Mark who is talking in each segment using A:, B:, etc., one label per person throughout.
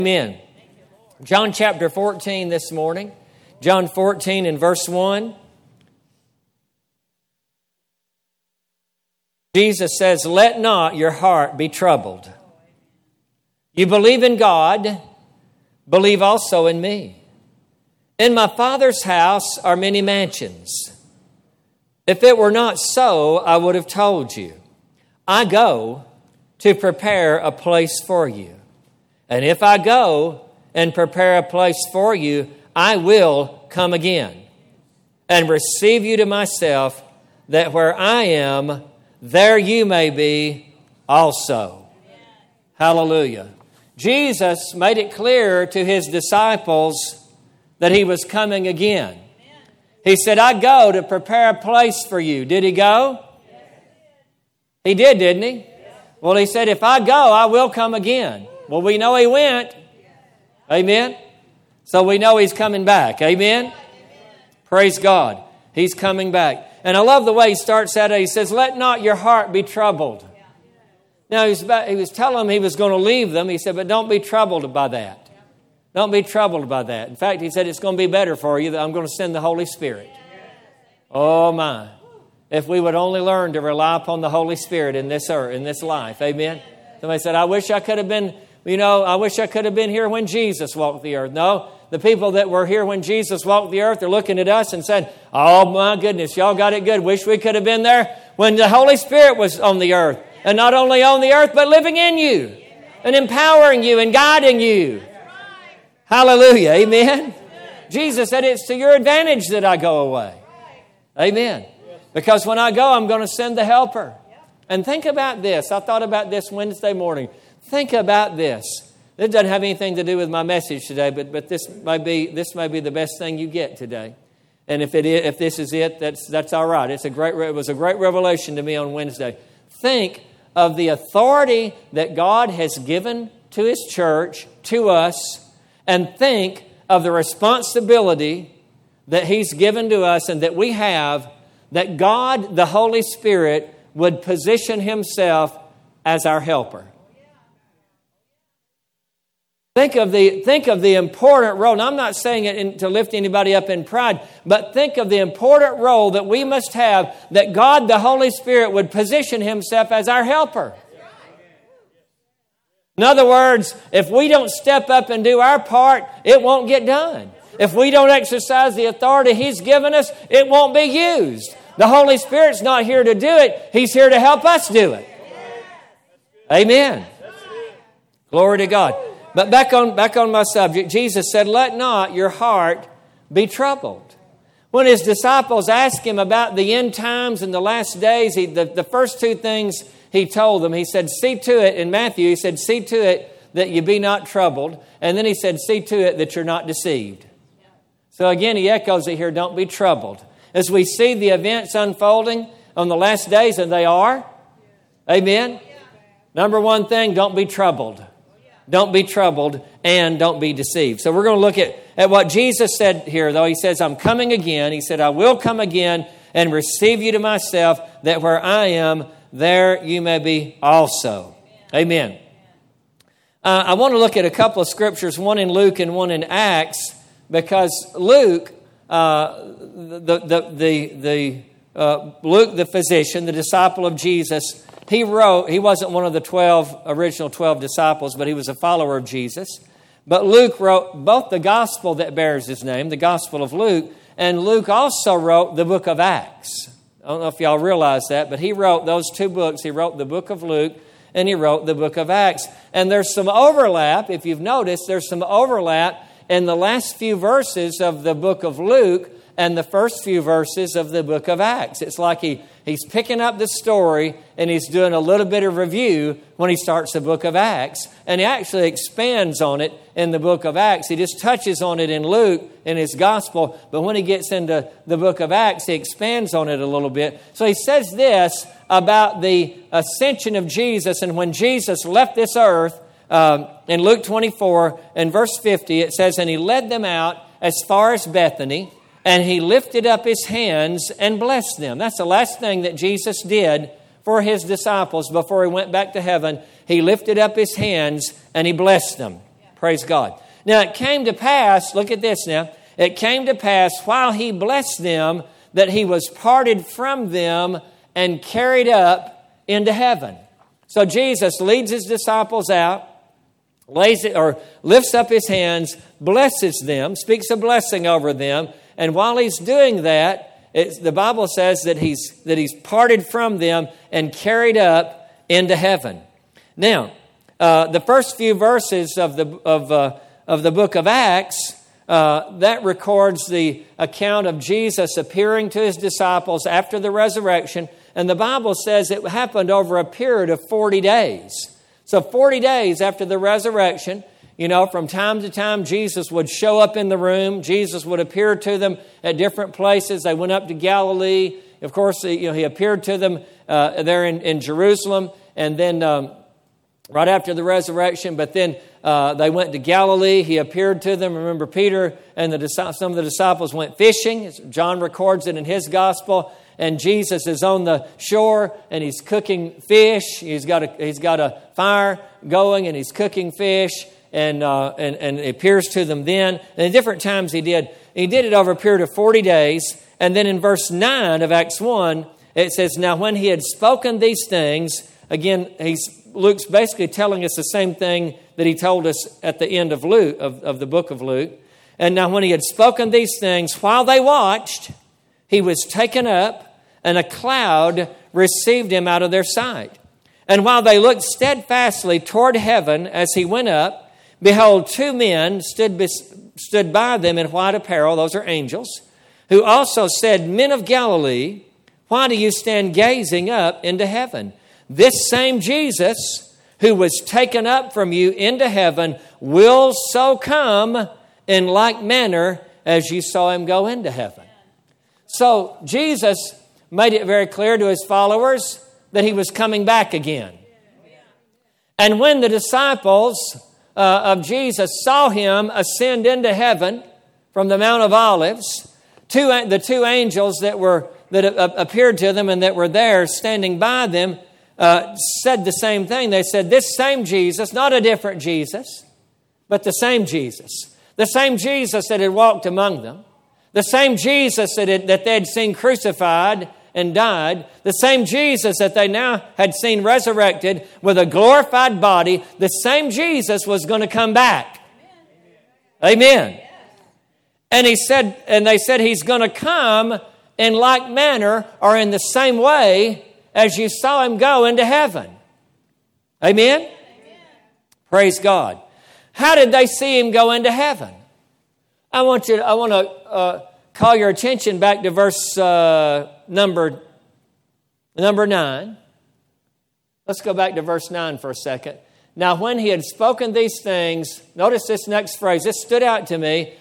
A: Amen. John chapter 14 this morning. John 14 and verse 1. Jesus says, "Let not your heart be troubled. You believe in God, believe also in me. In my Father's house are many mansions. If it were not so, I would have told you. I go to prepare a place for you. And if I go and prepare a place for you, I will come again and receive you to myself, that where I am, there you may be also." Hallelujah. Jesus made it clear to his disciples that he was coming again. He said, "I go to prepare a place for you." Did he go? He did, didn't he? Well, he said, "If I go, I will come again." Well, we know he went. Amen. So we know he's coming back. Amen. Praise God. He's coming back. And I love the way he starts that. He says, "Let not your heart be troubled." Now, he was telling them he was going to leave them. He said, but don't be troubled by that. Don't be troubled by that. In fact, he said, it's going to be better for you that I'm going to send the Holy Spirit. Oh, my. If we would only learn to rely upon the Holy Spirit in this earth, in this life. Amen. Somebody said, I wish I could have been here when Jesus walked the earth. No, the people that were here when Jesus walked the earth are looking at us and said, oh my goodness, y'all got it good. Wish we could have been there when the Holy Spirit was on the earth. And not only on the earth, but living in you and empowering you and guiding you. Hallelujah. Amen. Jesus said it's to your advantage that I go away. Amen. Because when I go, I'm going to send the helper. And think about this. I thought about this Wednesday morning. Think about this. It doesn't have anything to do with my message today, but this may be the best thing you get today. And if this is it, that's all right. It was a great revelation to me on Wednesday. Think of the authority that God has given to His church, to us, and think of the responsibility that He's given to us and that we have, that God, the Holy Spirit, would position Himself as our helper. Think of the important role. Now, I'm not saying it to lift anybody up in pride, but think of the important role that we must have, that God, the Holy Spirit, would position Himself as our helper. In other words, if we don't step up and do our part, it won't get done. If we don't exercise the authority He's given us, it won't be used. The Holy Spirit's not here to do it. He's here to help us do it. Amen. Glory to God. But back on my subject, Jesus said, let not your heart be troubled. When His disciples asked Him about the end times and the last days, the first two things He told them, He said, see to it, in Matthew, He said, see to it that you be not troubled. And then He said, see to it that you're not deceived. So again, He echoes it here, don't be troubled. As we see the events unfolding on the last days, and they are, amen. Number one thing, don't be troubled. Don't be troubled and don't be deceived. So we're going to look at what Jesus said here, though. He says, I'm coming again. He said, I will come again and receive you to myself, that where I am, there you may be also. Amen. I want to look at a couple of scriptures, one in Luke and one in Acts, because Luke, Luke the physician, the disciple of Jesus, he wasn't one of the original 12 disciples, but he was a follower of Jesus. But Luke wrote both the gospel that bears his name, the Gospel of Luke, and Luke also wrote the book of Acts. I don't know if y'all realize that, but he wrote those two books. He wrote the book of Luke and he wrote the book of Acts. And there's some overlap. If you've noticed, there's some overlap in the last few verses of the book of Luke and the first few verses of the book of Acts. It's like he's picking up the story and he's doing a little bit of review when he starts the book of Acts. And he actually expands on it in the book of Acts. He just touches on it in Luke, in his gospel. But when he gets into the book of Acts, he expands on it a little bit. So he says this about the ascension of Jesus. And when Jesus left this earth, in Luke 24 and verse 50, it says, and he led them out as far as Bethany, and he lifted up his hands and blessed them. That's the last thing that Jesus did for his disciples before he went back to heaven. He lifted up his hands and he blessed them. Praise God. Now it came to pass, look at this now, it came to pass while he blessed them that he was parted from them and carried up into heaven. So Jesus leads his disciples out, lifts up his hands, blesses them, speaks a blessing over them, and while he's doing that, the Bible says that he's parted from them and carried up into heaven. Now, the first few verses of the book of Acts that records the account of Jesus appearing to his disciples after the resurrection, and the Bible says it happened over a period of 40 days. So 40 days after the resurrection, from time to time, Jesus would show up in the room. Jesus would appear to them at different places. They went up to Galilee. Of course, he appeared to them there in Jerusalem, and then right after the resurrection. But then they went to Galilee. He appeared to them. Remember, Peter and some of the disciples went fishing. John records it in his gospel. And Jesus is on the shore and he's cooking fish. He's got a fire going and he's cooking fish. And it appears to them then. And at different times he did it over a period of 40 days. And then in verse 9 of Acts 1, it says, now when he had spoken these things, again, Luke's basically telling us the same thing that he told us at the end of Luke, of the book of Luke. And now when he had spoken these things, while they watched, he was taken up, and a cloud received him out of their sight. And while they looked steadfastly toward heaven as he went up, behold, two men stood by them in white apparel, those are angels, who also said, Men of Galilee, why do you stand gazing up into heaven? This same Jesus who was taken up from you into heaven will so come in like manner as you saw him go into heaven. So Jesus made it very clear to his followers that he was coming back again. And when the disciples of Jesus saw him ascend into heaven from the Mount of Olives, the two angels that appeared to them and that were there standing by them said the same thing. They said, this same Jesus, not a different Jesus, but the same Jesus. The same Jesus that had walked among them. The same Jesus that they had seen crucified and died. The same Jesus that they now had seen resurrected with a glorified body. The same Jesus was going to come back. Amen. And they said he's going to come in like manner or in the same way as you saw him go into heaven. Amen? Praise God. How did they see him go into heaven? I want to call your attention back to verse number 9. Let's go back to verse 9 for a second. Now, when he had spoken these things, notice this next phrase. This stood out to me.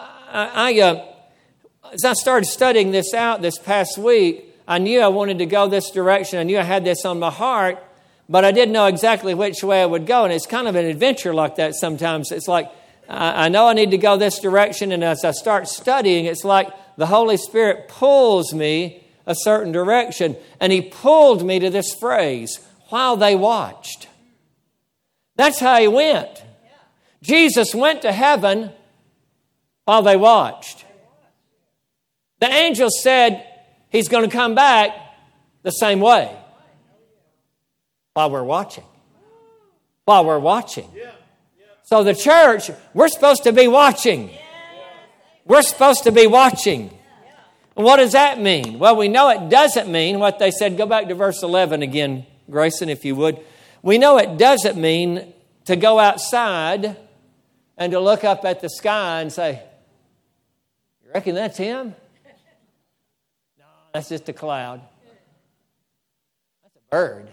A: As I started studying this out this past week, I knew I wanted to go this direction. I knew I had this on my heart, but I didn't know exactly which way I would go. And it's kind of an adventure like that sometimes. It's like, I know I need to go this direction, and as I start studying, it's like the Holy Spirit pulls me a certain direction. And he pulled me to this phrase, while they watched. That's how he went. Jesus went to heaven while they watched. The angel said he's going to come back the same way. While we're watching. While we're watching. So the church, we're supposed to be watching. We're supposed to be watching. And what does that mean? Well, we know it doesn't mean what they said. Go back to verse 11 again, Grayson, if you would. We know it doesn't mean to go outside and to look up at the sky and say, you reckon that's him? No, that's just a cloud. That's a bird.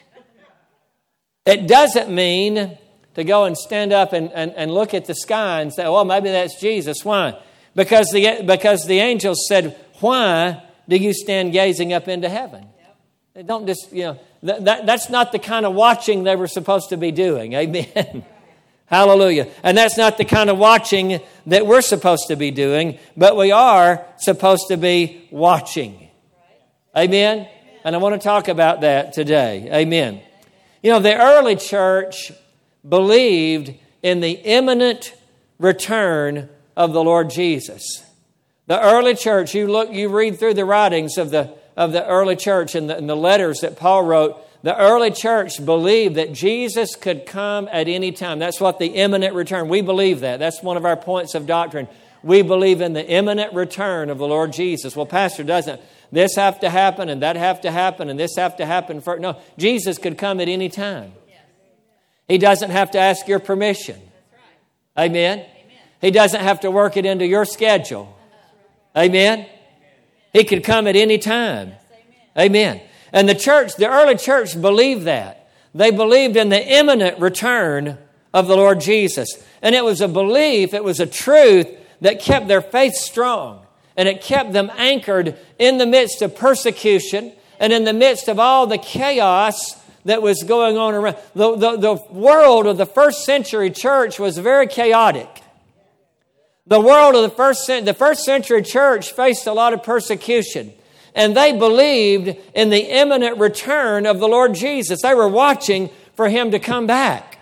A: It doesn't mean to go and stand up and look at the sky and say, well, maybe that's Jesus. Why? Because the angels said, why do you stand gazing up into heaven? They don't just, that's not the kind of watching they were supposed to be doing. Amen. Hallelujah. And that's not the kind of watching that we're supposed to be doing, but we are supposed to be watching. Amen. And I want to talk about that today. Amen. The early church believed in the imminent return of the Lord Jesus. The early church, you read through the writings of the early church and the letters that Paul wrote. The early church believed that Jesus could come at any time. That's what the imminent return. We believe that. That's one of our points of doctrine. We believe in the imminent return of the Lord Jesus. Well, Pastor, doesn't this have to happen and that have to happen and this have to happen first? No, Jesus could come at any time. He doesn't have to ask your permission. Amen? He doesn't have to work it into your schedule. Amen? He could come at any time. Amen. And the early church believed that. They believed in the imminent return of the Lord Jesus. And it was a belief, it was a truth that kept their faith strong. And it kept them anchored in the midst of persecution and in the midst of all the chaos that was going on around. The world of the first century church was very chaotic. The world of the first century church faced a lot of persecution. And they believed in the imminent return of the Lord Jesus. They were watching for Him to come back.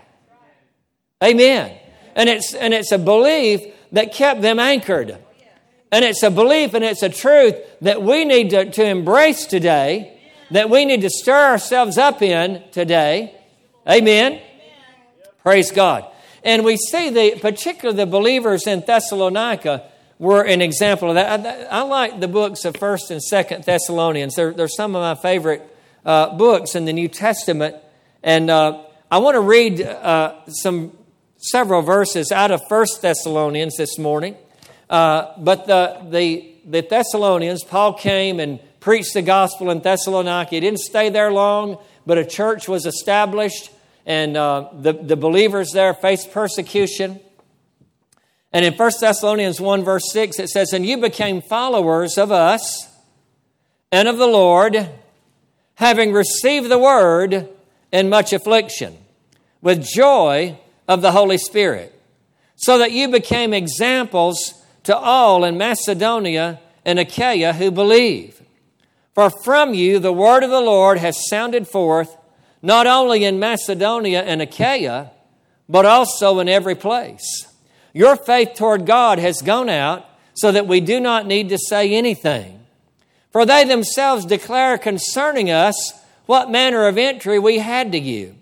A: Amen. And it's a belief that kept them anchored. And it's a belief and it's a truth that we need to embrace today, that we need to stir ourselves up in today. Amen. Praise God. And we see particularly the believers in Thessalonica were an example of that. I like the books of 1st and 2nd Thessalonians. They're some of my favorite books in the New Testament. And I want to read several verses out of 1st Thessalonians this morning. But the Thessalonians, Paul came and preached the gospel in Thessalonica. He didn't stay there long, but a church was established. And the believers there faced persecution. And in 1 Thessalonians 1 verse 6 it says, "And you became followers of us and of the Lord, having received the word in much affliction, with joy of the Holy Spirit, so that you became examples to all in Macedonia and Achaia who believe. For from you the word of the Lord has sounded forth, not only in Macedonia and Achaia, but also in every place. Your faith toward God has gone out, so that we do not need to say anything. For they themselves declare concerning us what manner of entry we had to you,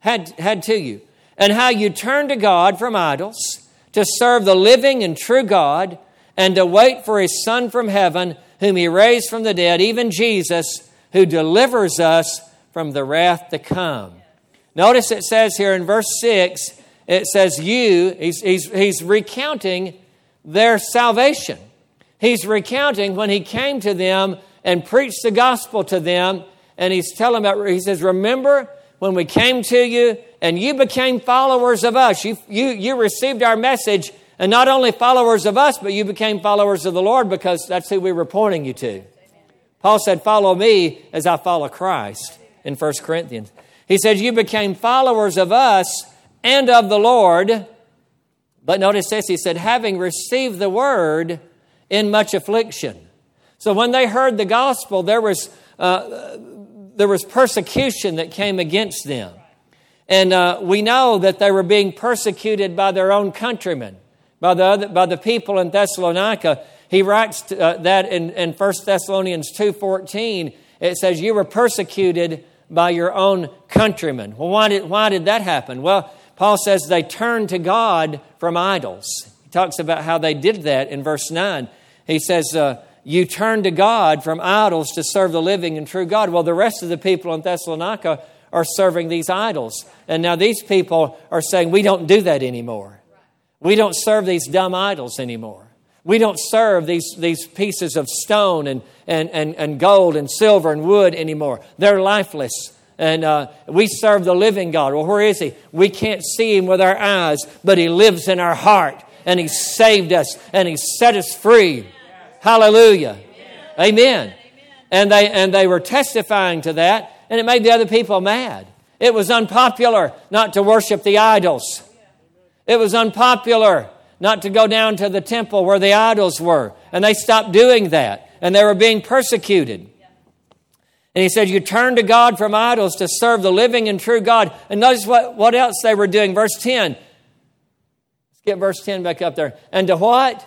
A: and how you turned to God from idols, to serve the living and true God, and to wait for His Son from heaven, whom He raised from the dead, even Jesus, who delivers us from the wrath to come." Notice it says here in verse 6, it says he's recounting their salvation. He's recounting when He came to them and preached the gospel to them, and He's telling them, He says, remember when we came to you and you became followers of us. You received our message, and not only followers of us, but you became followers of the Lord, because that's who we were pointing you to. Paul said, follow me as I follow Christ in 1 Corinthians. He said, you became followers of us and of the Lord. But notice this, he said, having received the word in much affliction. So when they heard the gospel, there was persecution that came against them. And we know that they were being persecuted by their own countrymen, by the people in Thessalonica. He writes that in 1 Thessalonians 2:14. It says, you were persecuted by your own countrymen. Well, why did that happen? Well, Paul says they turned to God from idols. He talks about how they did that in verse 9. He says, you turned to God from idols to serve the living and true God. Well, the rest of the people in Thessalonica are serving these idols. And now these people are saying, we don't do that anymore. We don't serve these dumb idols anymore. We don't serve these pieces of stone and gold and silver and wood anymore. They're lifeless. And we serve the living God. Well, where is He? We can't see Him with our eyes, but He lives in our heart. And He saved us and He set us free. Hallelujah. Amen. And they were testifying to that, and it made the other people mad. It was unpopular not to worship the idols. It was unpopular not to go down to the temple where the idols were. And they stopped doing that. And they were being persecuted. And he said, you turn to God from idols to serve the living and true God. And notice what else they were doing. Verse 10, Get verse 10 back up there. And to what?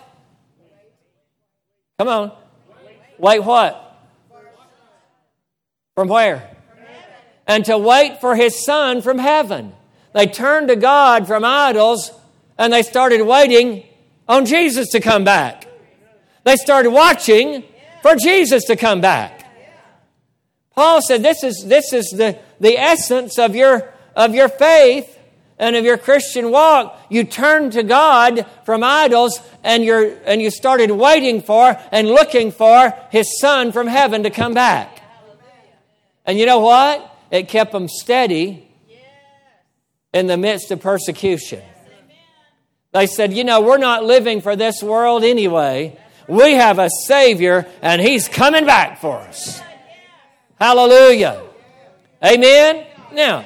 A: Come on. Wait what? From where? And to wait for His Son from heaven. They turned to God from idols and they started waiting on Jesus to come back. They started watching for Jesus to come back. Paul said this is the essence of your faith and of your Christian walk. You turned to God from idols and you started waiting for and looking for His Son from heaven to come back. And you know what? It kept them steady in the midst of persecution. They said, we're not living for this world anyway. We have a Savior and He's coming back for us. Hallelujah. Amen? Now,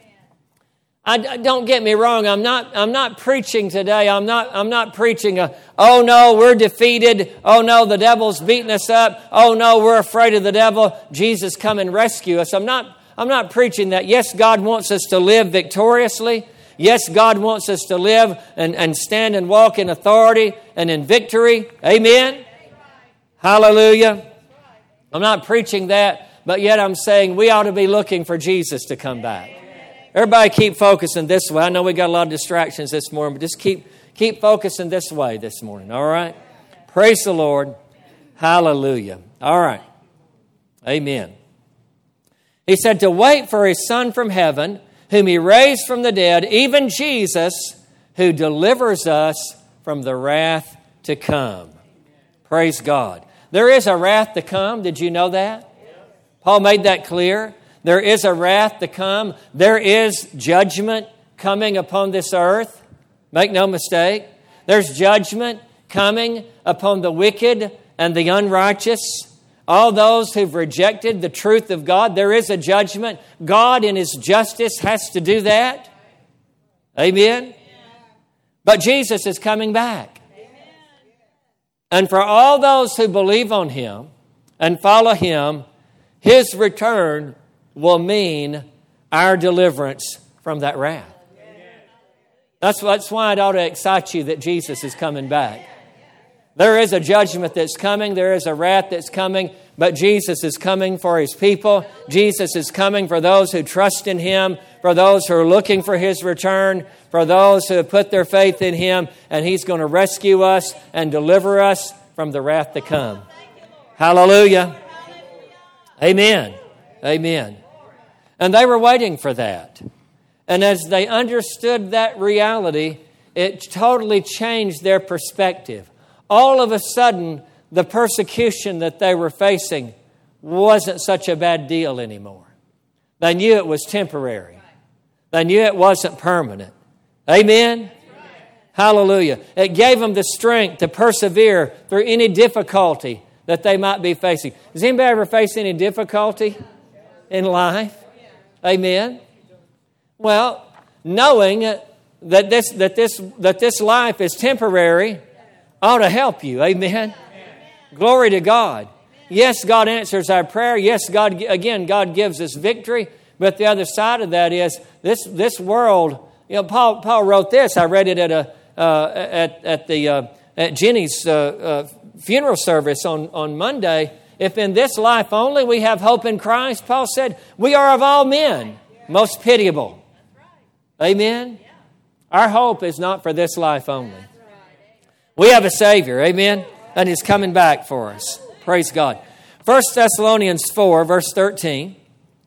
A: don't get me wrong. I'm not preaching today. I'm not preaching oh no, we're defeated. Oh no, the devil's beating us up. Oh no, we're afraid of the devil. Jesus, come and rescue us. I'm not preaching that. Yes, God wants us to live victoriously. Yes, God wants us to live and stand and walk in authority and in victory. Amen? Hallelujah. I'm not preaching that, but yet I'm saying we ought to be looking for Jesus to come back. Everybody keep focusing this way. I know we got a lot of distractions this morning, but just keep focusing this way this morning, all right? Praise the Lord. Hallelujah. All right. Amen. He said to wait for His Son from heaven, whom He raised from the dead, even Jesus, who delivers us from the wrath to come. Praise God. There is a wrath to come. Did you know that? Paul made that clear. There is a wrath to come. There is judgment coming upon this earth. Make no mistake. There's judgment coming upon the wicked and the unrighteous. All those who've rejected the truth of God, there is a judgment. God in His justice has to do that. Amen? But Jesus is coming back. And for all those who believe on Him and follow Him, His return will mean our deliverance from that wrath. That's why it ought to excite you that Jesus is coming back. There is a judgment that's coming. There is a wrath that's coming. But Jesus is coming for His people. Jesus is coming for those who trust in Him, for those who are looking for His return, for those who have put their faith in Him. And He's going to rescue us and deliver us from the wrath to come. Hallelujah. Amen. Amen. And they were waiting for that. And as they understood that reality, it totally changed their perspective. All of a sudden, the persecution that they were facing wasn't such a bad deal anymore. They knew it was temporary. They knew it wasn't permanent. Amen? Hallelujah. It gave them the strength to persevere through any difficulty that they might be facing. Does anybody ever face any difficulty in life? Amen? Well, knowing that this life is temporary ought to help you. Amen? Glory to God. Yes, God answers our prayer. Yes, God gives us victory. But the other side of that is this world. Paul wrote this. I read it at Jenny's funeral service on Monday. If in this life only we have hope in Christ, Paul said, we are of all men most pitiable. Amen? Our hope is not for this life only. We have a Savior. Amen? And He's coming back for us. Praise God. 1 Thessalonians 4, verse 13.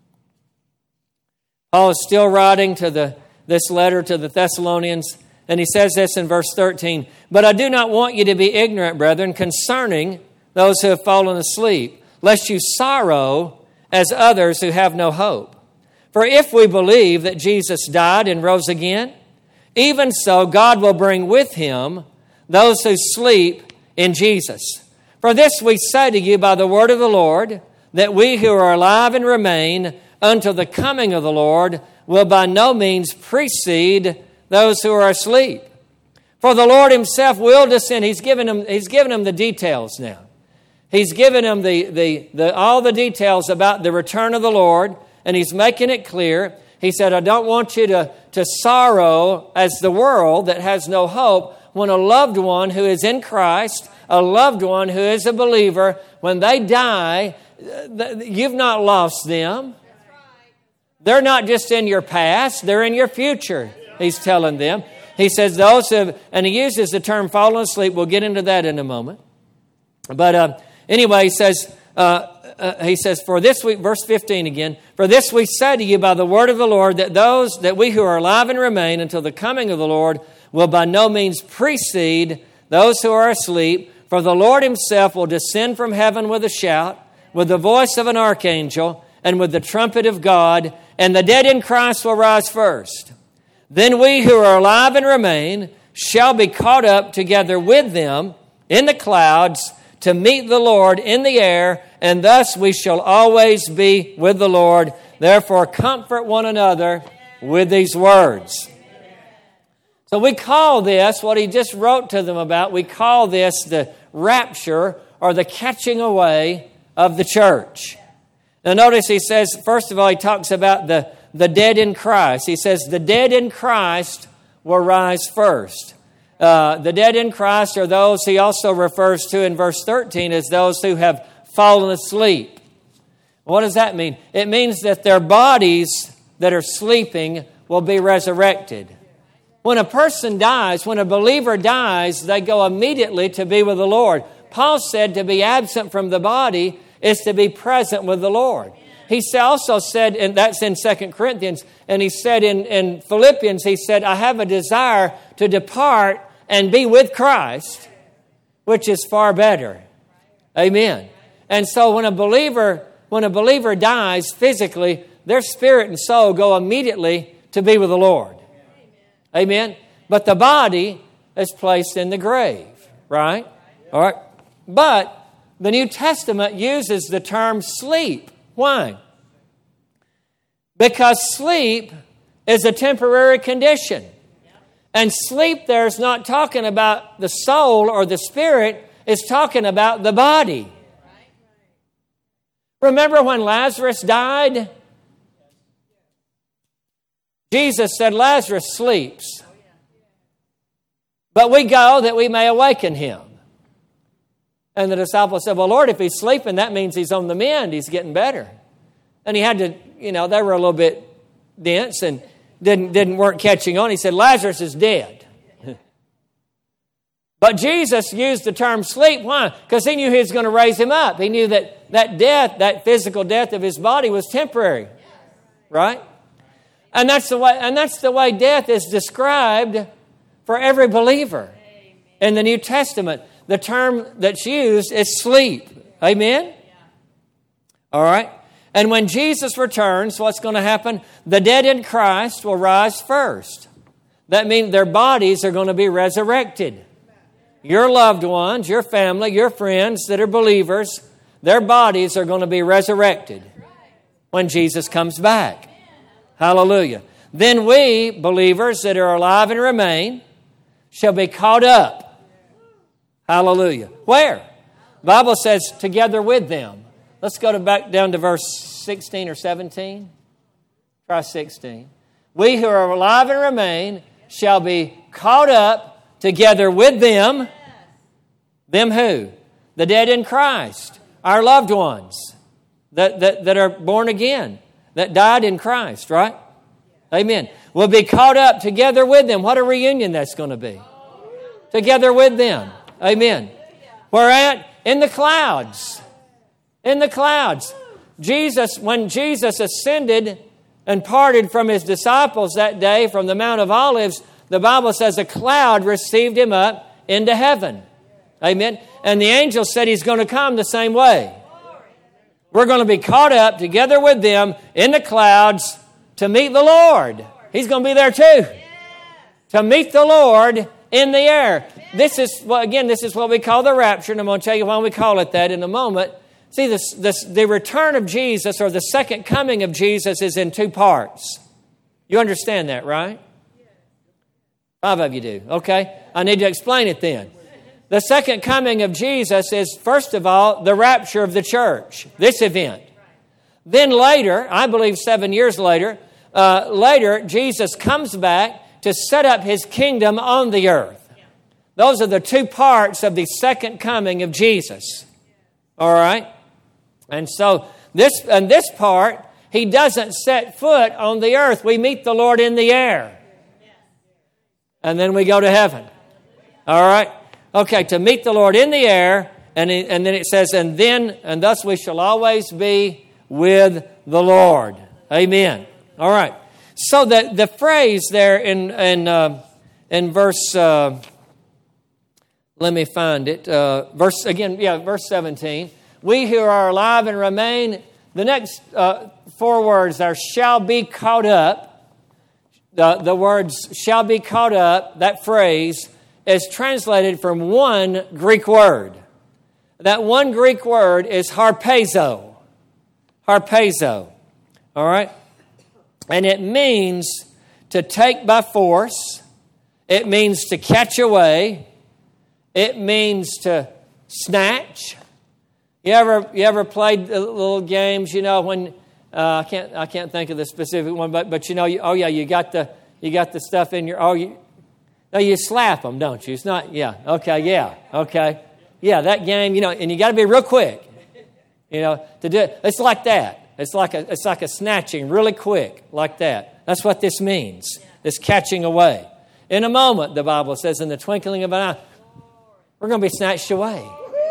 A: Paul is still writing to this letter to the Thessalonians, and he says this in verse 13. But I do not want you to be ignorant, brethren, concerning those who have fallen asleep, lest you sorrow as others who have no hope. For if we believe that Jesus died and rose again, even so God will bring with Him those who sleep in Jesus. For this we say to you by the word of the Lord, that we who are alive and remain until the coming of the Lord will by no means precede those who are asleep. For the Lord Himself will descend. He's given them the details now. He's given them all the details about the return of the Lord, and He's making it clear. He said, I don't want you to sorrow as the world that has no hope. when a loved one who is in Christ, a loved one who is a believer, when they die, you've not lost them. They're not just in your past, they're in your future, he's telling them. He says those who, and he uses the term fallen asleep. We'll get into that in a moment. But anyway, he says, for this we, verse 15 again, for this we say to you by the word of the Lord, that we who are alive and remain until the coming of the Lord will by no means precede those who are asleep. For the Lord himself will descend from heaven with a shout, with the voice of an archangel, and with the trumpet of God, and the dead in Christ will rise first. Then we who are alive and remain shall be caught up together with them in the clouds to meet the Lord in the air, and thus we shall always be with the Lord. Therefore comfort one another with these words. So we call this, what he just wrote to them about, we call this the rapture or the catching away of the church. Now notice he says, first of all, he talks about the dead in Christ. He says the dead in Christ will rise first. The dead in Christ are those he also refers to in verse 13 as those who have fallen asleep. What does that mean? It means that their bodies that are sleeping will be resurrected. When a person dies, when a believer dies, they go immediately to be with the Lord. Paul said to be absent from the body is to be present with the Lord. He also said, and that's in 2 Corinthians, and he said in Philippians, he said, I have a desire to depart and be with Christ, which is far better. Amen. And so when a believer dies physically, their spirit and soul go immediately to be with the Lord. Amen. But the body is placed in the grave, right? All right. But the New Testament uses the term sleep. Why? Because sleep is a temporary condition. And sleep there is not talking about the soul or the spirit, it's talking about the body. Remember when Lazarus died? Jesus said, Lazarus sleeps, but we go that we may awaken him. And the disciples said, well, Lord, if he's sleeping, that means he's on the mend. He's getting better. And he had to, they were a little bit dense and weren't catching on. He said, Lazarus is dead. But Jesus used the term sleep. Why? Because he knew he was going to raise him up. He knew that death, that physical death of his body was temporary. Right? And that's the way death is described for every believer. In the New Testament, the term that's used is sleep. Amen? All right. And when Jesus returns, what's going to happen? The dead in Christ will rise first. That means their bodies are going to be resurrected. Your loved ones, your family, your friends that are believers, their bodies are going to be resurrected when Jesus comes back. Hallelujah. Then we, believers that are alive and remain, shall be caught up. Hallelujah. Where? The Bible says together with them. Let's go back down to verse 16 or 17. Try 16. We who are alive and remain shall be caught up together with them. Them who? The dead in Christ. Our loved ones that are born again. That died in Christ, right? Amen. We'll be caught up together with them. What a reunion that's going to be. Together with them. Amen. We're in the clouds. In the clouds. When Jesus ascended and parted from his disciples that day from the Mount of Olives, the Bible says a cloud received him up into heaven. Amen. And the angel said he's going to come the same way. We're going to be caught up together with them in the clouds to meet the Lord. He's going to be there too. To meet the Lord in the air. This is what we call the rapture, and I'm going to tell you why we call it that in a moment. See, the return of Jesus, or the second coming of Jesus, is in two parts. You understand that, right? 5 of you do. Okay. I need to explain it then. The second coming of Jesus is, first of all, the rapture of the church, this event. Then later, I believe 7 years later, Jesus comes back to set up his kingdom on the earth. Those are the two parts of the second coming of Jesus. All right? And so this part, He doesn't set foot on the earth. We meet the Lord in the air. And then we go to heaven. All right? Okay, to meet the Lord in the air, and then it says, and thus we shall always be with the Lord. Amen. All right. So the phrase there in verse, let me find it. Verse 17. We who are alive and remain. The next 4 words are shall be caught up. The words shall be caught up, that phrase, is translated from one Greek word. That one Greek word is harpazo. Harpazo. All right? And it means to take by force. It means to catch away. It means to snatch. You ever played little games? You know when I can't think of the specific one, but you know, you got the stuff in your you slap them, don't you? It's not okay. Yeah, that game, you know, and you got to be real quick, you know, to do it. It's like that. It's like a snatching, really quick, like that. That's what this means. This catching away. In a moment, the Bible says, in the twinkling of an eye, we're going to be snatched away.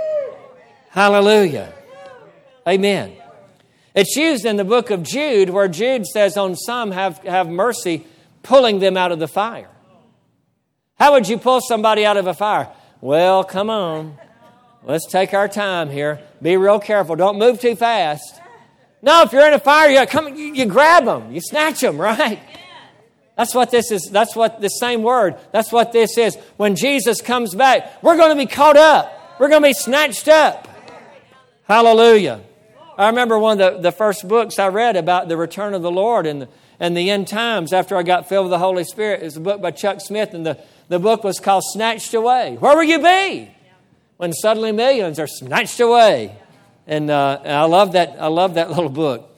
A: Hallelujah. Amen. It's used in the book of Jude, where Jude says, on some have mercy, pulling them out of the fire. How would you pull somebody out of a fire? Well, come on. Let's take our time here. Be real careful. Don't move too fast. No, if you're in a fire, you grab them. You snatch them, right? That's what this is. That's what the same word. That's what this is. When Jesus comes back, we're going to be caught up. We're going to be snatched up. Hallelujah. I remember one of the first books I read about the return of the Lord and the end times after I got filled with the Holy Spirit. It was a book by Chuck Smith, and the book was called Snatched Away. Where will you be when suddenly millions are snatched away? And I love that. I love that little book.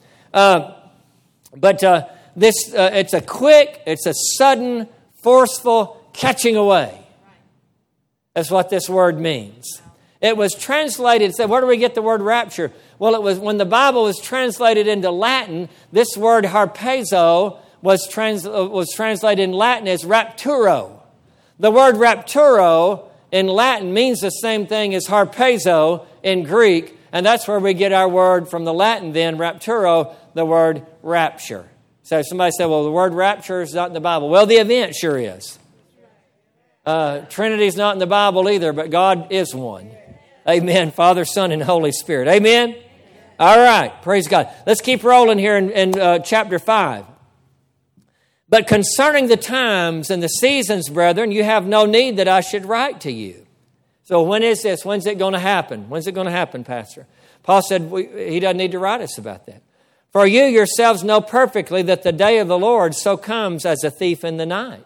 A: It's a sudden, forceful catching away. That's what this word means. It was translated. So where do we get the word rapture? Well, it was when the Bible was translated into Latin. This word harpazo was translated in Latin as rapturo. The word rapturo in Latin means the same thing as harpazo in Greek, and that's where we get our word from the Latin then, rapturo, the word rapture. So somebody said, well, the word rapture is not in the Bible. Well, the event sure is. Trinity is not in the Bible either, but God is one. Amen. Father, Son, and Holy Spirit. Amen? All right. Praise God. Let's keep rolling here in chapter 5. But concerning the times and the seasons, brethren, you have no need that I should write to you. So when is this? When's it going to happen? When's it going to happen, Pastor? Paul said he doesn't need to write us about that. For you yourselves know perfectly that the day of the Lord so comes as a thief in the night.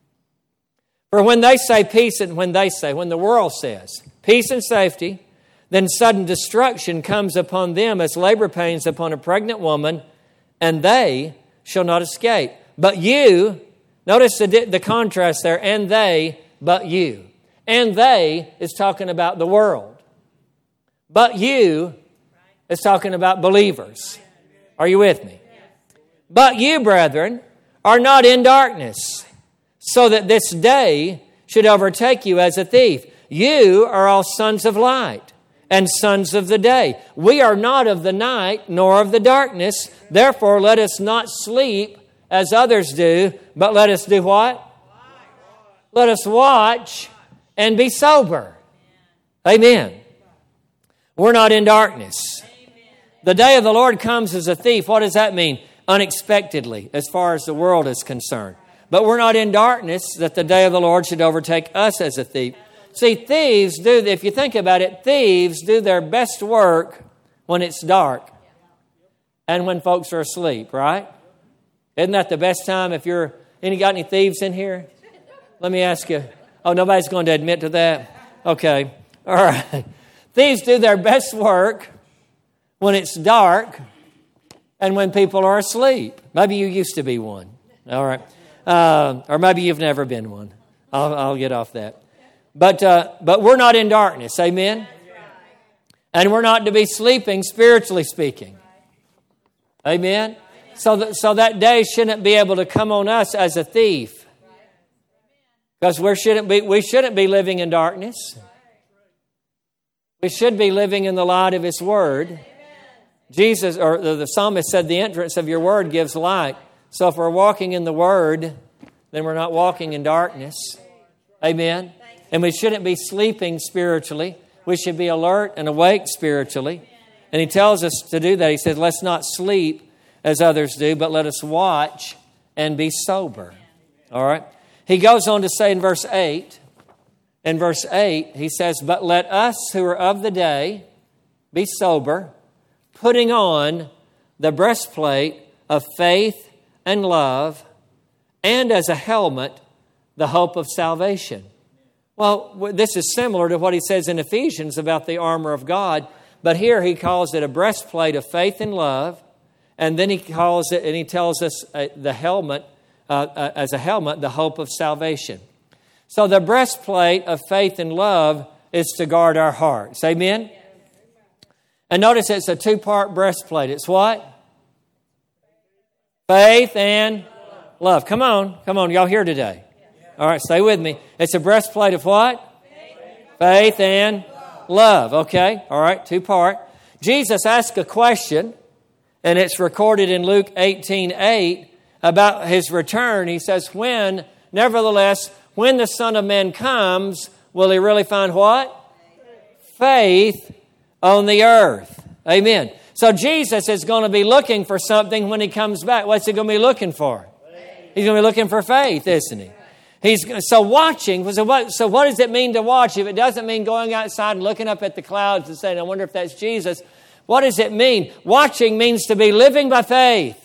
A: For when they say peace, and when the world says peace and safety, then sudden destruction comes upon them as labor pains upon a pregnant woman, and they shall not escape. But you, notice the contrast there, and they, but you. And they is talking about the world. But you is talking about believers. Are you with me? But you, brethren, are not in darkness, so that this day should overtake you as a thief. You are all sons of light and sons of the day. We are not of the night nor of the darkness. Therefore, let us not sleep as others do, but let us do what? Let us watch and be sober. Amen. We're not in darkness. The day of the Lord comes as a thief. What does that mean? Unexpectedly, as far as the world is concerned. But we're not in darkness that the day of the Lord should overtake us as a thief. See, thieves do, if you think about it, thieves do their best work when it's dark and when folks are asleep, right? Isn't that the best time if you're, any got any thieves in here? Let me ask you. Oh, nobody's going to admit to that? Okay. All right. Thieves do their best work when it's dark and when people are asleep. Maybe you used to be one. All right. Or maybe you've never been one. I'll get off that. But we're not in darkness. Amen? And we're not to be sleeping, spiritually speaking. Amen? So that day shouldn't be able to come on us as a thief. Because we shouldn't be living in darkness. We should be living in the light of His Word. Jesus, or the psalmist said, the entrance of your Word gives light. So if we're walking in the Word, then we're not walking in darkness. Amen? And we shouldn't be sleeping spiritually. We should be alert and awake spiritually. And He tells us to do that. He says, let's not sleep as others do, but let us watch and be sober. All right? He goes on to say in verse 8, he says, but let us who are of the day be sober, putting on the breastplate of faith and love, and as a helmet, the hope of salvation. Well, this is similar to what he says in Ephesians about the armor of God, but here he calls it a breastplate of faith and love, and then he calls it, and he tells us the helmet, as a helmet, the hope of salvation. So the breastplate of faith and love is to guard our hearts. Amen? And notice it's a two-part breastplate. It's what? Faith and love. Come on. Y'all here today. All right, stay with me. It's a breastplate of what? Faith and love. Okay, all right, two-part. Jesus asked a question, and it's recorded in Luke 18:8 about His return. He says, nevertheless, when the Son of Man comes, will He really find what? Faith on the earth. Amen. So Jesus is going to be looking for something when He comes back. What's He going to be looking for? He's going to be looking for faith, isn't He? Watching. So what does it mean to watch? If it doesn't mean going outside and looking up at the clouds and saying, I wonder if that's Jesus. What does it mean? Watching means to be living by faith.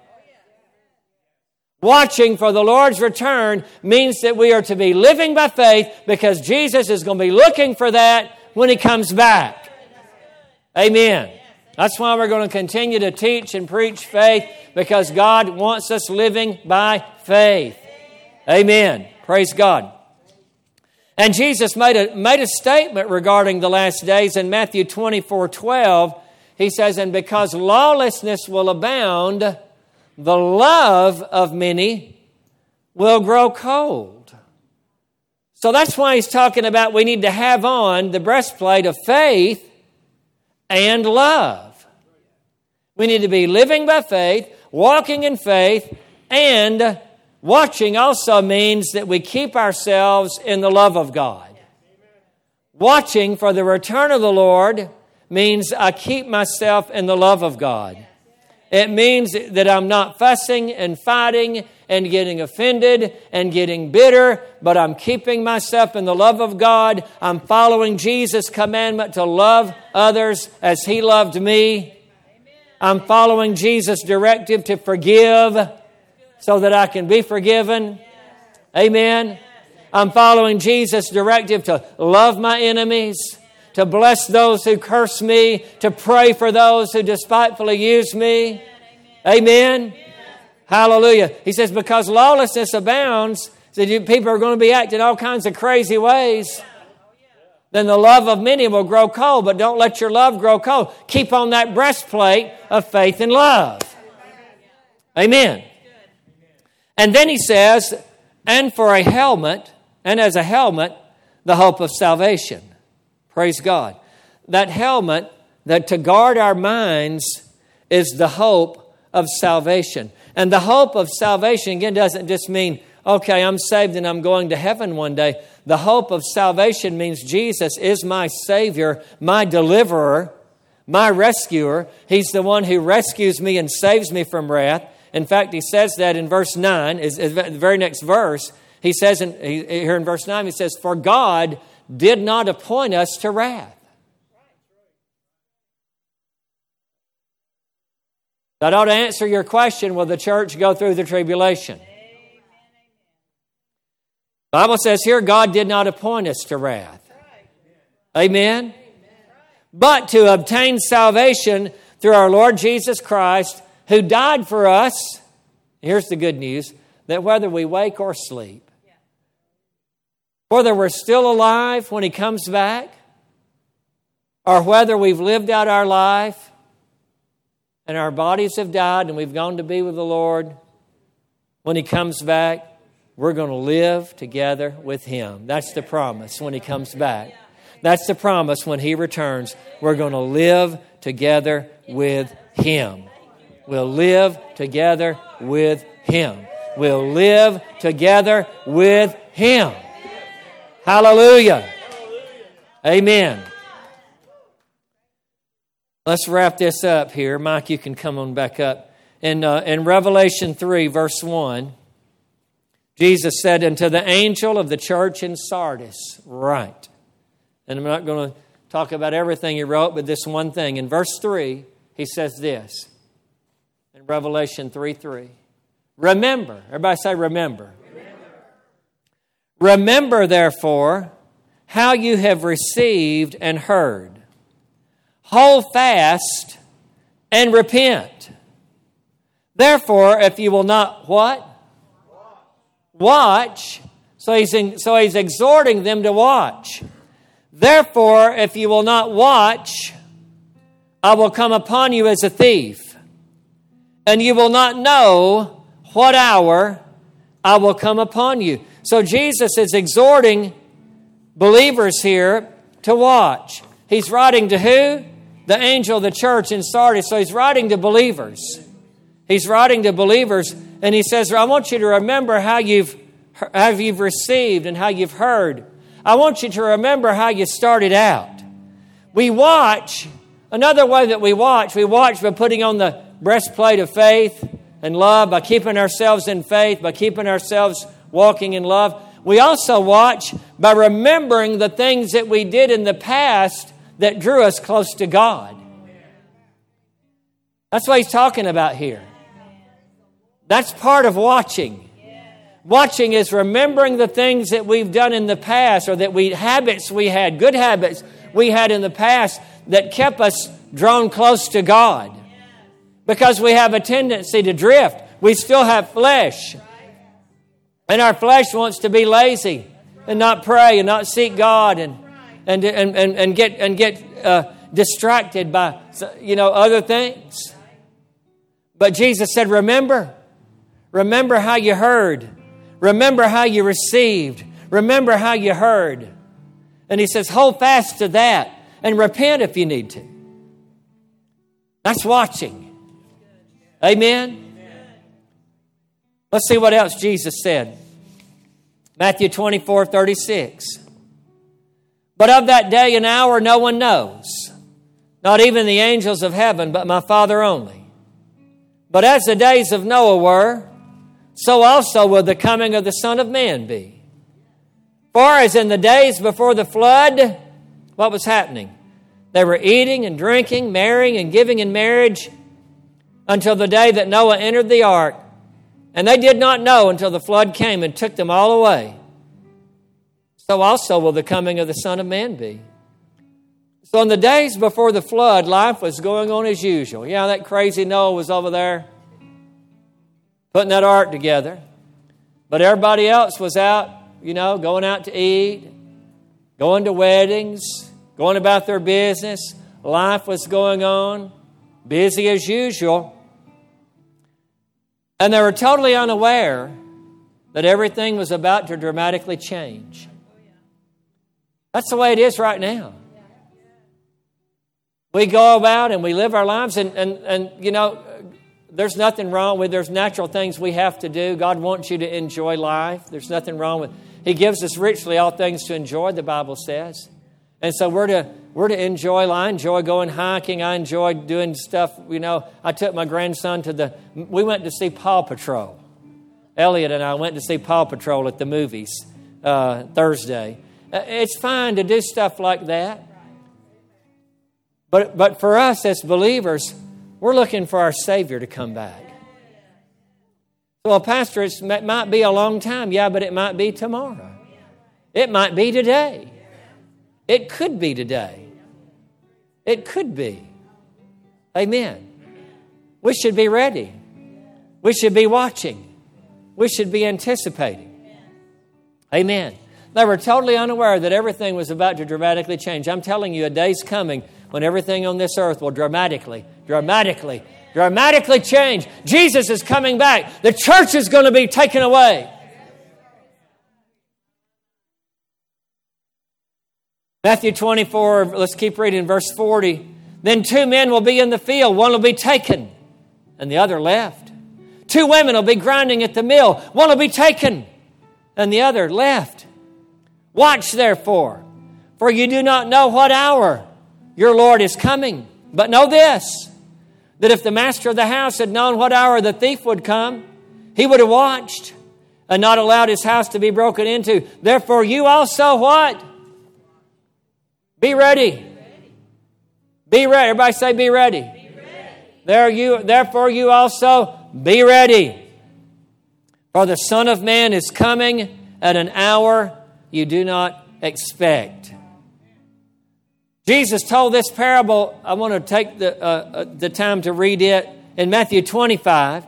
A: Watching for the Lord's return means that we are to be living by faith because Jesus is going to be looking for that when He comes back. Amen. That's why we're going to continue to teach and preach faith, because God wants us living by faith. Amen. Praise God. And Jesus made a statement regarding the last days in Matthew 24:12. He says, and because lawlessness will abound, the love of many will grow cold. So that's why He's talking about we need to have on the breastplate of faith and love. We need to be living by faith, walking in faith, and watching also means that we keep ourselves in the love of God. Watching for the return of the Lord means I keep myself in the love of God. It means that I'm not fussing and fighting and getting offended and getting bitter, but I'm keeping myself in the love of God. I'm following Jesus' commandment to love others as He loved me. I'm following Jesus' directive to forgive so that I can be forgiven. Amen. I'm following Jesus' directive to love my enemies, to bless those who curse me, to pray for those who despitefully use me. Amen. Hallelujah. He says, because lawlessness abounds, so people are going to be acting all kinds of crazy ways, then the love of many will grow cold. But don't let your love grow cold. Keep on that breastplate of faith and love. Amen. And then he says, and for a helmet, and as a helmet, the hope of salvation. Praise God. That helmet, that to guard our minds, is the hope of salvation. And the hope of salvation, again, doesn't just mean, okay, I'm saved and I'm going to heaven one day. The hope of salvation means Jesus is my Savior, my deliverer, my rescuer. He's the one who rescues me and saves me from wrath. In fact, he says that in verse 9, is the very next verse. He says here in verse 9, he says, for God did not appoint us to wrath. That ought to answer your question, will the church go through the tribulation? The Bible says here, God did not appoint us to wrath. Amen? But to obtain salvation through our Lord Jesus Christ, who died for us. Here's the good news, that whether we wake or sleep. whether we're still alive when He comes back, or whether we've lived out our life and our bodies have died and we've gone to be with the Lord, when He comes back, we're going to live together with Him. That's the promise when He comes back. That's the promise when He returns. We're going to live together with Him. We'll live together with Him. We'll live together with Him. Hallelujah. Amen. Let's wrap this up here. Mike, you can come on back up. In Revelation 3, verse 1, Jesus said unto the angel of the church in Sardis, write. And I'm not going to talk about everything he wrote, but this one thing. In verse 3, he says this. In Revelation 3:3. Remember. Everybody say remember. Remember, therefore, how you have received and heard. Hold fast and repent. Therefore, if you will not, what? Watch. So he's exhorting them to watch. Therefore, if you will not watch, I will come upon you as a thief, and you will not know what hour I will come upon you. So Jesus is exhorting believers here to watch. He's writing to who? The angel of the church in Sardis. So he's writing to believers. He's writing to believers, and he says, I want you to remember how you've received and how you've heard. I want you to remember how you started out. We watch. Another way that we watch by putting on the breastplate of faith and love, by keeping ourselves in faith, by keeping ourselves walking in love. We also watch by remembering the things that we did in the past that drew us close to God. That's what he's talking about here. That's part of watching. Watching is remembering the things that we've done in the past, or habits we had, good habits we had in the past that kept us drawn close to God. Because we have a tendency to drift. We still have flesh. And our flesh wants to be lazy and not pray and not seek God and get distracted by other things. But Jesus said, remember how you heard. Remember how you received. Remember how you heard. And he says, hold fast to that and repent if you need to. That's watching. Amen? Let's see what else Jesus said. Matthew 24:36. But of that day and hour no one knows, not even the angels of heaven, but my Father only. But as the days of Noah were, so also will the coming of the Son of Man be. For as in the days before the flood, what was happening? They were eating and drinking, marrying and giving in marriage until the day that Noah entered the ark. And they did not know until the flood came and took them all away. So also will the coming of the Son of Man be. So in the days before the flood, life was going on as usual. Yeah, that crazy Noah was over there putting that ark together. But everybody else was out, going out to eat, going to weddings, going about their business. Life was going on, busy as usual. And they were totally unaware that everything was about to dramatically change. That's the way it is right now. We go about and we live our lives and there's nothing wrong with, there's natural things we have to do. God wants you to enjoy life. There's nothing wrong with, He gives us richly all things to enjoy, the Bible says. And so we're to enjoy life. I enjoy going hiking. I enjoy doing stuff, I took my grandson we went to see Paw Patrol. Elliot and I went to see Paw Patrol at the movies Thursday. It's fine to do stuff like that. But for us as believers, we're looking for our Savior to come back. Well, Pastor, it might be a long time. Yeah, but it might be tomorrow. It might be today. It could be today. It could be. Amen. We should be ready. We should be watching. We should be anticipating. Amen. They were totally unaware that everything was about to dramatically change. I'm telling you, a day's coming when everything on this earth will dramatically change. Jesus is coming back. The church is going to be taken away. Matthew 24, let's keep reading, verse 40. Then 2 men will be in the field. One will be taken and the other left. 2 women will be grinding at the mill. One will be taken and the other left. Watch therefore, for you do not know what hour your Lord is coming. But know this, that if the master of the house had known what hour the thief would come, he would have watched and not allowed his house to be broken into. Therefore you also what? Be ready. Be ready. Everybody say be ready. Be ready. Therefore you also be ready. For the Son of Man is coming at an hour you do not expect. Jesus told this parable. I want to take the time to read it in Matthew 25.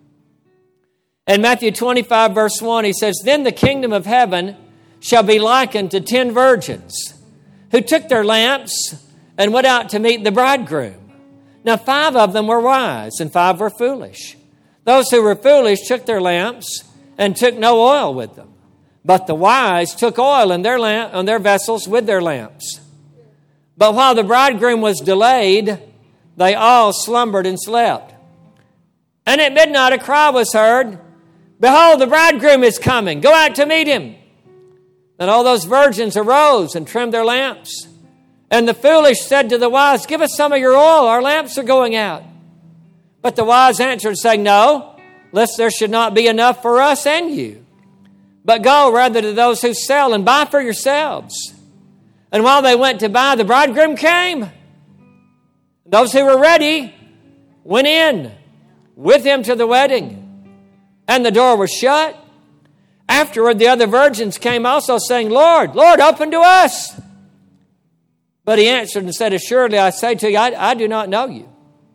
A: In Matthew 25, verse 1, he says, Then the kingdom of heaven shall be likened to 10 virgins who took their lamps and went out to meet the bridegroom. Now 5 of them were wise and 5 were foolish. Those who were foolish took their lamps and took no oil with them. But the wise took oil in on their vessels with their lamps. But while the bridegroom was delayed, they all slumbered and slept. And at midnight a cry was heard, Behold, the bridegroom is coming. Go out to meet him. Then all those virgins arose and trimmed their lamps. And the foolish said to the wise, Give us some of your oil, our lamps are going out. But the wise answered, saying, No, lest there should not be enough for us and you. But go rather to those who sell and buy for yourselves. And while they went to buy, the bridegroom came. Those who were ready went in with him to the wedding. And the door was shut. Afterward, the other virgins came also, saying, Lord, Lord, open to us. But he answered and said, Assuredly, I say to you, I do not know you.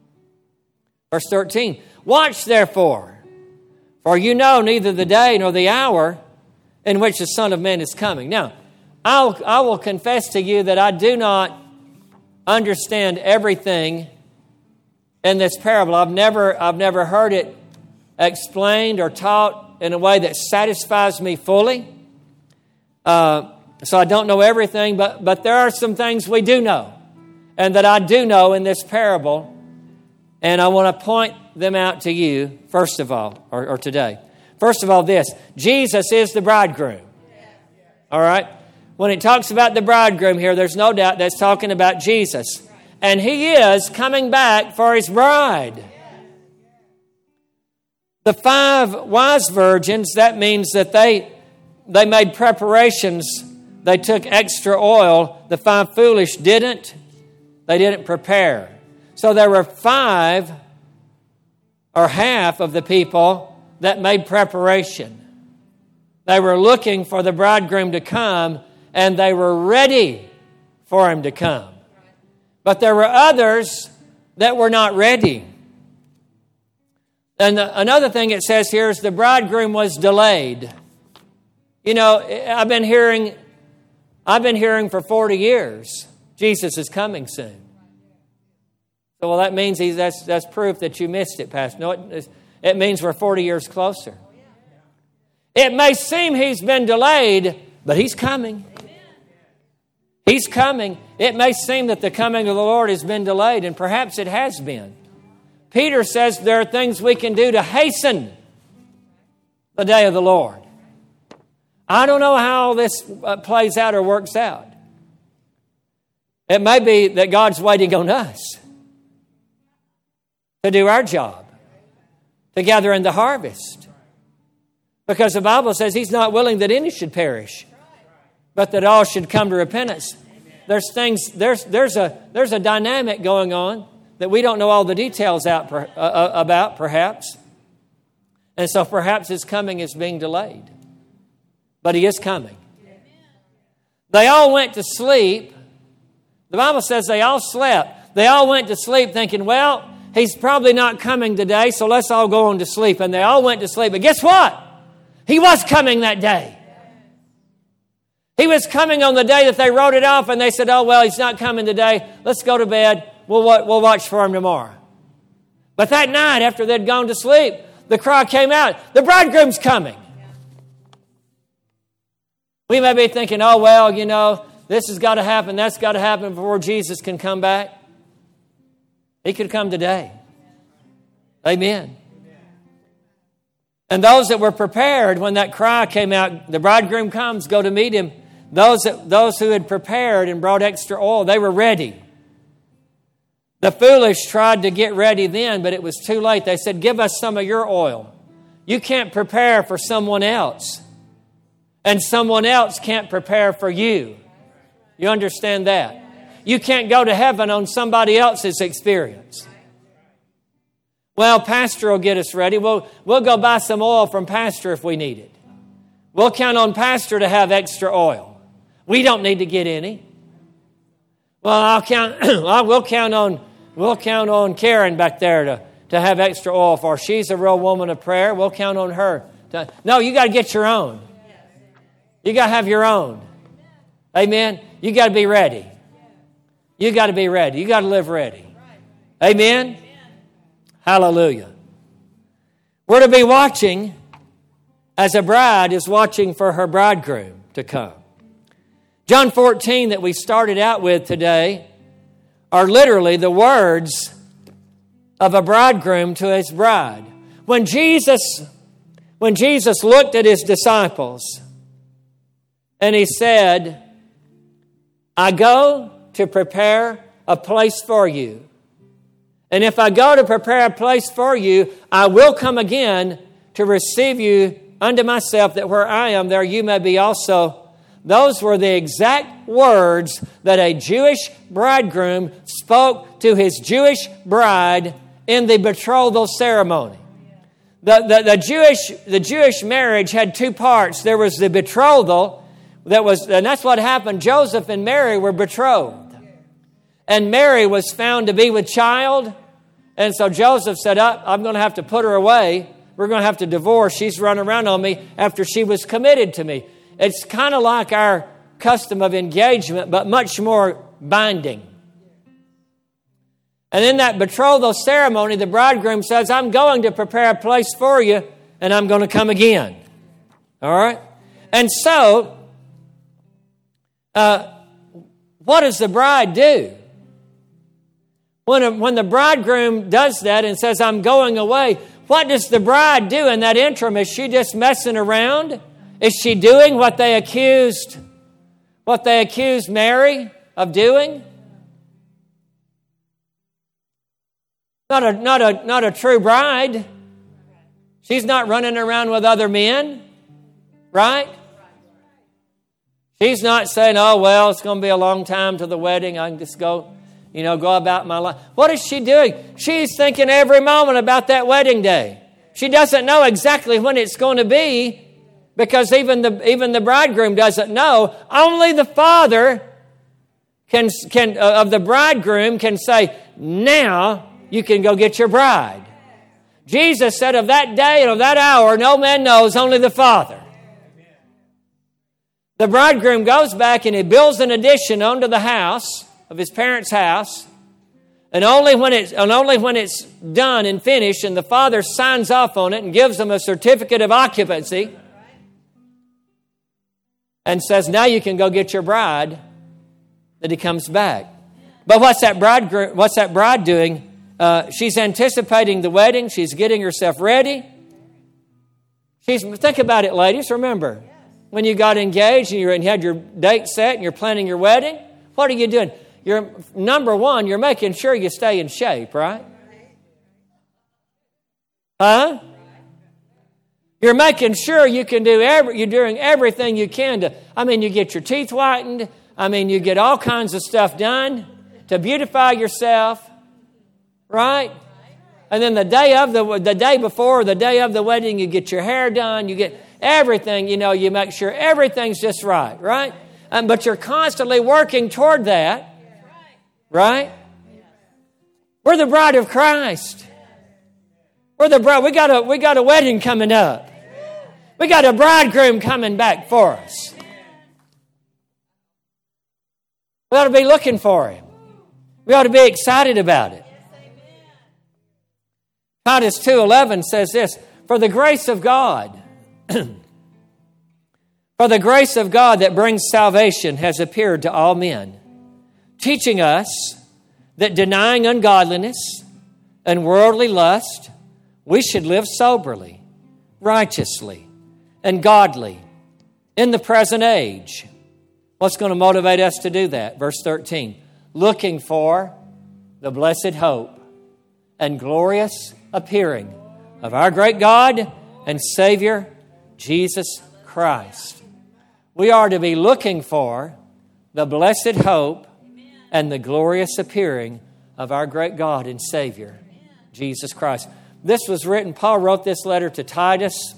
A: Verse 13, Watch therefore, for you know neither the day nor the hour in which the Son of Man is coming. Now, I will confess to you that I do not understand everything in this parable. I've never heard it explained or taught in a way that satisfies me fully. So I don't know everything, but there are some things we do know and that I do know in this parable. And I want to point them out to you, first of all, or today. First of all, this. Jesus is the bridegroom. All right? When it talks about the bridegroom here, there's no doubt that's talking about Jesus. And he is coming back for his bride. The 5 wise virgins, that means that they made preparations. They took extra oil. The 5 foolish didn't. They didn't prepare. So there were 5 or half of the people that made preparation. They were looking for the bridegroom to come, and they were ready for him to come. But there were others that were not ready. And another thing it says here is the bridegroom was delayed. You know, I've been hearing for 40 years, Jesus is coming soon. So, well, that means that's proof that you missed it, Pastor. No, it means we're 40 years closer. It may seem he's been delayed, but he's coming. He's coming. It may seem that the coming of the Lord has been delayed, and perhaps it has been. Peter says there are things we can do to hasten the day of the Lord. I don't know how this plays out or works out. It may be that God's waiting on us to do our job, to gather in the harvest. Because the Bible says he's not willing that any should perish, but that all should come to repentance. There's a dynamic going on that we don't know all the details about, perhaps. And so perhaps his coming is being delayed. But he is coming. They all went to sleep. The Bible says they all slept. They all went to sleep thinking, well, he's probably not coming today, so let's all go on to sleep. And they all went to sleep. But guess what? He was coming that day. He was coming on the day that they wrote it off, and they said, oh, well, he's not coming today. Let's go to bed. We'll watch for him tomorrow. But that night, after they'd gone to sleep, the cry came out, the bridegroom's coming. We may be thinking, oh, well, this has got to happen, that's got to happen before Jesus can come back. He could come today. Amen. And those that were prepared when that cry came out, the bridegroom comes, go to meet him. Those who had prepared and brought extra oil, they were ready. The foolish tried to get ready then, but it was too late. They said, give us some of your oil. You can't prepare for someone else. And someone else can't prepare for you. You understand that? You can't go to heaven on somebody else's experience. Well, Pastor will get us ready. We'll go buy some oil from Pastor if we need it. We'll count on Pastor to have extra oil. We don't need to get any. Well, we'll count on Karen back there to have extra oil for her. She's a real woman of prayer. We'll count on her. No, you got to get your own. You got to have your own. Amen? You got to be ready. You got to be ready. You got to live ready. Amen? Hallelujah. We're to be watching as a bride is watching for her bridegroom to come. John 14 that we started out with today are literally the words of a bridegroom to his bride. When Jesus looked at his disciples and he said, I go to prepare a place for you. And if I go to prepare a place for you, I will come again to receive you unto myself, that where I am, there you may be also. Those were the exact words that a Jewish bridegroom spoke to his Jewish bride in the betrothal ceremony. The Jewish marriage had two parts. There was the betrothal, and that's what happened. Joseph and Mary were betrothed. And Mary was found to be with child. And so Joseph said, I'm going to have to put her away. We're going to have to divorce. She's run around on me after she was committed to me. It's kind of like our custom of engagement, but much more binding. And in that betrothal ceremony, the bridegroom says, I'm going to prepare a place for you, and I'm going to come again. All right? And so, what does the bride do? When the bridegroom does that and says, I'm going away, what does the bride do in that interim? Is she just messing around? Is she doing what they accused Mary of doing? Not a true bride. She's not running around with other men, right? She's not saying, oh, well, it's going to be a long time to the wedding. I can just go about my life. What is she doing? She's thinking every moment about that wedding day. She doesn't know exactly when it's going to be, because even the bridegroom doesn't know. Only the father of the bridegroom can say, now you can go get your bride. Jesus said, of that day and of that hour, no man knows, only the Father. The bridegroom goes back and he builds an addition onto the house of his parents' house, and only when it's done and finished, and the father signs off on it and gives them a certificate of occupancy, and says, now you can go get your bride, that he comes back. But what's that bride doing? She's anticipating the wedding. She's getting herself ready. Think about it, ladies. Remember, when you got engaged and you had your date set and you're planning your wedding, what are you doing? Number one, you're making sure you stay in shape, right? Huh? You're making sure you can you're doing everything you can you get your teeth whitened. You get all kinds of stuff done to beautify yourself, right? And then the day before, the day of the wedding, you get your hair done. You get everything, you make sure everything's just right? But you're constantly working toward that, right? We're the bride of Christ. We're the bride. We got a wedding coming up. We got a bridegroom coming back for us. We ought to be looking for Him. We ought to be excited about it. Titus 2:11 says this, for the grace of God, for the grace of God that brings salvation has appeared to all men, teaching us that denying ungodliness and worldly lust, we should live soberly, righteously, and godly in the present age. What's going to motivate us to do that? Verse 13, looking for the blessed hope and glorious appearing of our great God and Savior, Jesus Christ. We are to be looking for the blessed hope and the glorious appearing of our great God and Savior, Jesus Christ. This was written, Paul wrote this letter to Titus.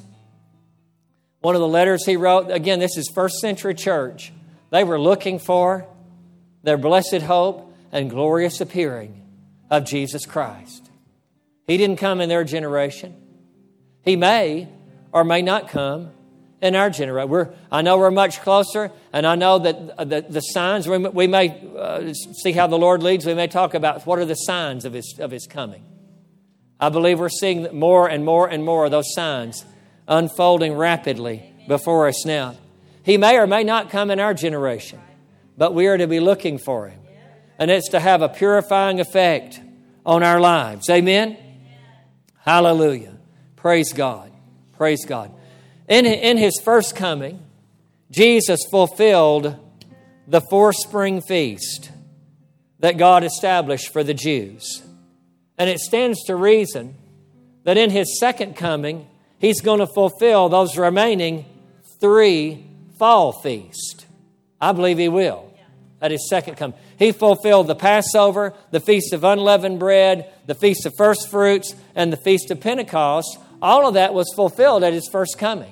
A: One of the letters he wrote, again, this is first century church. They were looking for their blessed hope and glorious appearing of Jesus Christ. He didn't come in their generation. He may or may not come in our generation. I know we're much closer, and I know that the signs, we may see how the Lord leads. We may talk about what are the signs of His coming. I believe we're seeing more and more and more of those signs unfolding rapidly before us now. He may or may not come in our generation, but we are to be looking for Him. And it's to have a purifying effect on our lives. Amen? Hallelujah. Praise God. Praise God. In His first coming, Jesus fulfilled the forespring feast that God established for the Jews. And it stands to reason that in His second coming, He's going to fulfill those remaining 3 fall feasts. I believe He will at His second coming. He fulfilled the Passover, the Feast of Unleavened Bread, the Feast of First Fruits, and the Feast of Pentecost. All of that was fulfilled at His first coming.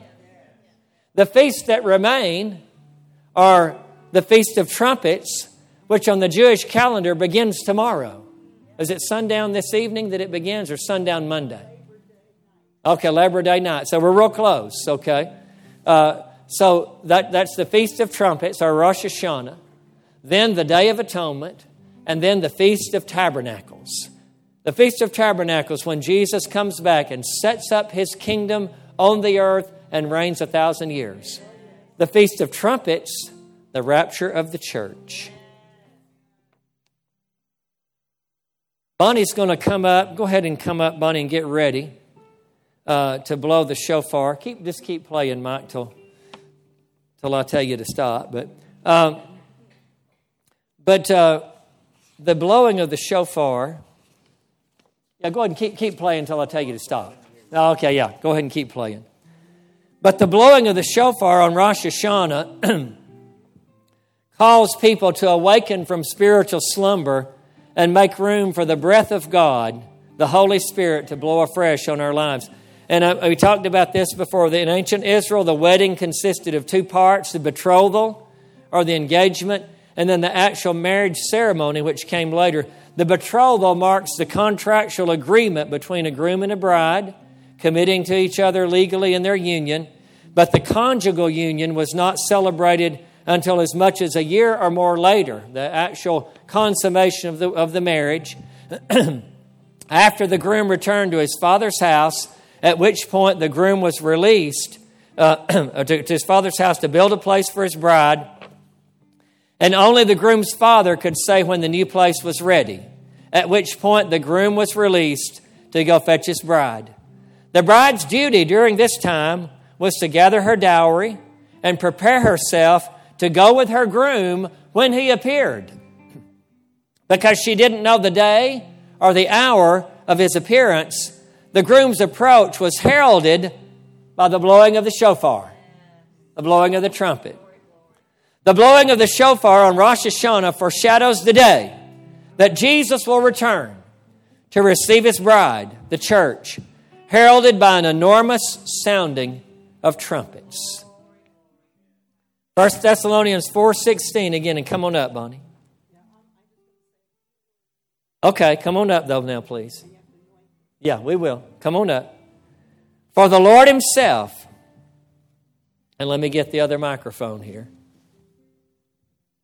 A: The feasts that remain are the Feast of Trumpets, which on the Jewish calendar begins tomorrow. Is it sundown this evening that it begins, or sundown Monday? Okay, Labor Day night. So we're real close, okay? So that's the Feast of Trumpets, or Rosh Hashanah. Then the Day of Atonement, and then the Feast of Tabernacles. The Feast of Tabernacles, when Jesus comes back and sets up His kingdom on the earth and reigns 1,000 years. The Feast of Trumpets, the rapture of the church. Bonnie's going to come up. Go ahead and come up, Bonnie, and get ready to blow the shofar. Just keep playing, Mike, till I tell you to stop. But the blowing of the shofar. Yeah, go ahead and keep playing until I tell you to stop. Okay, yeah, go ahead and keep playing. But the blowing of the shofar on Rosh Hashanah calls people to awaken from spiritual slumber and make room for the breath of God, the Holy Spirit, to blow afresh on our lives. And we talked about this before. In ancient Israel, the wedding consisted of 2 parts, the betrothal, or the engagement, and then the actual marriage ceremony, which came later. The betrothal marks the contractual agreement between a groom and a bride, committing to each other legally in their union. But the conjugal union was not celebrated until as much as a year or more later, the actual consummation of the marriage, after the groom returned to his father's house, at which point the groom was released to his father's house to build a place for his bride. And only the groom's father could say when the new place was ready, at which point the groom was released to go fetch his bride. The bride's duty during this time was to gather her dowry and prepare herself to go with her groom when he appeared. Because she didn't know the day or the hour of his appearance, the groom's approach was heralded by the blowing of the shofar, the blowing of the trumpet. The blowing of the shofar on Rosh Hashanah foreshadows the day that Jesus will return to receive His bride, the church, heralded by an enormous sounding of trumpets. 1 Thessalonians 4:16 again, and come on up, Bonnie. Okay, come on up though now, please. Yeah, we will. Come on up. For the Lord Himself, and let me get the other microphone here.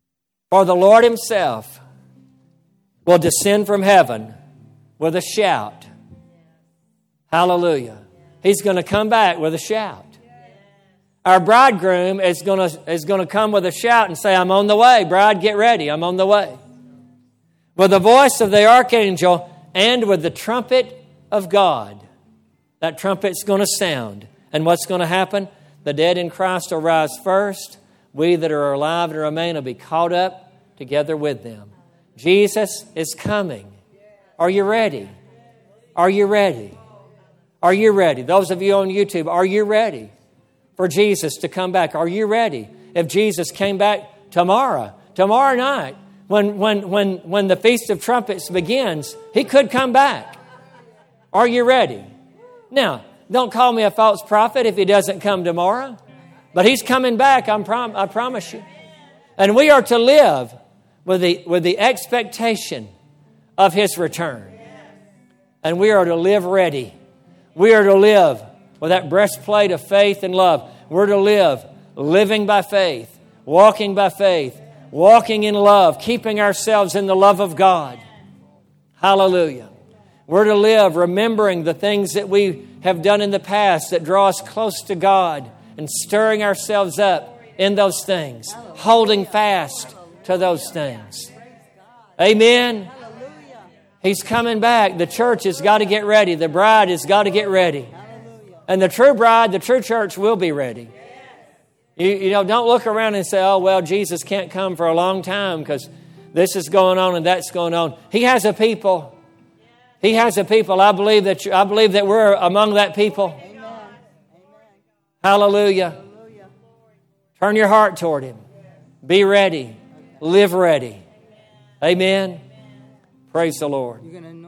A: For the Lord Himself will descend from heaven with a shout. Hallelujah. He's going to come back with a shout. Our bridegroom is going to come with a shout and say, I'm on the way. Bride, get ready. I'm on the way. With the voice of the archangel and with the trumpet of God. That trumpet's going to sound. And what's going to happen? The dead in Christ will rise first. We that are alive and remain will be caught up together with them. Jesus is coming. Are you ready? Are you ready? Are you ready? Those of you on YouTube, are you ready for Jesus to come back? Are you ready? If Jesus came back tomorrow night, when the Feast of Trumpets begins, He could come back. Are you ready? Now, don't call me a false prophet if He doesn't come tomorrow. But He's coming back, I promise you. And we are to live with the expectation of His return. And we are to live ready. We are to live with that breastplate of faith and love. We're to live living by faith, walking by faith, walking in love, keeping ourselves in the love of God. Hallelujah. We're to live remembering the things that we have done in the past that draw us close to God and stirring ourselves up in those things, holding fast to those things. Amen. He's coming back. The church has got to get ready. The bride has got to get ready. And the true bride, the true church will be ready. You know, don't look around and say, oh, well, Jesus can't come for a long time because this is going on and that's going on. He has a people. He has a people. I believe that we're among that people. Hallelujah. Turn your heart toward Him. Be ready. Live ready. Amen. Praise the Lord.